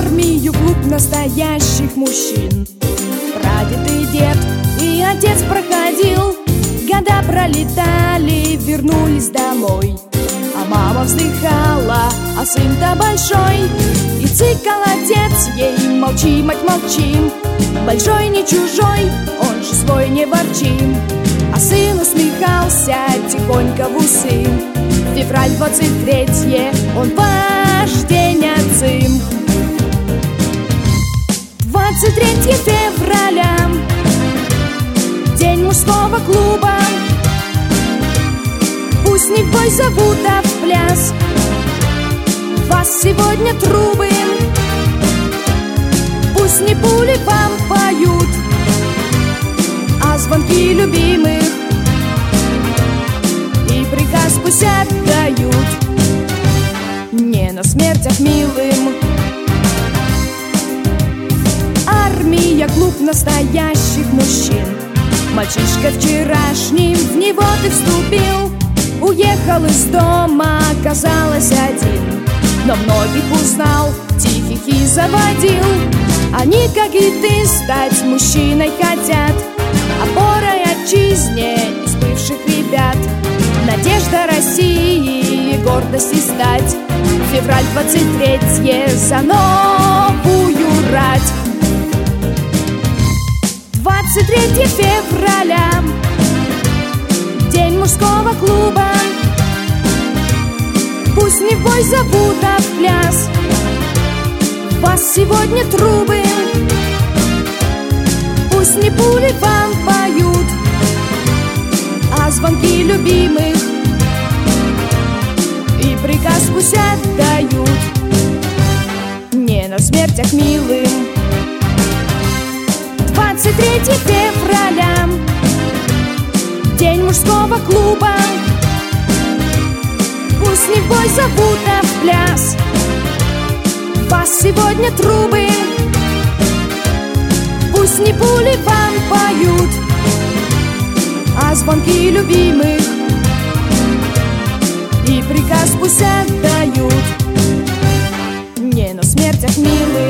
армию, клуб настоящих мужчин. Прадед и дед, и отец проходил. Года пролетали, вернулись домой. А мама вздыхала, а сын-то большой. И цикал отец ей: молчи, мать, молчи. Большой не чужой, он же свой, не ворчи. А сын усмехался тихонько в усы. Февраль 23-е, он ваш день отцым. 23 февраля, день мужского клуба. Пусть не в бой зовут, а в пляс. Вас сегодня трубы, пусть не пули вам поют, а звонки любимых и приказ пусть отдают. Не на смертях милым. Армия, клуб настоящих мужчин. Мальчишка вчерашним в него ты вступил. Уехал из дома, оказалось один, но многих узнал, тихих и заводил. Они, как и ты, стать мужчиной хотят, опорой отчизне из бывших ребят. Надежда России и гордости стать. Февраль 23-е за новую рать. 23 февраля, день мужского клуба. Пусть не в бой зовут, а в пляс. Вас сегодня трубы, пусть не пули вам поют, а звонки любимых и приказ пусть отдают. Не на смертях милым. 23 февраля, день мужского клуба. Пусть не в бой зовут, а в пляс. Вас сегодня трубы, пусть не пули вам поют, а звонки любимых и приказ пусть отдают. Не на смертях милых.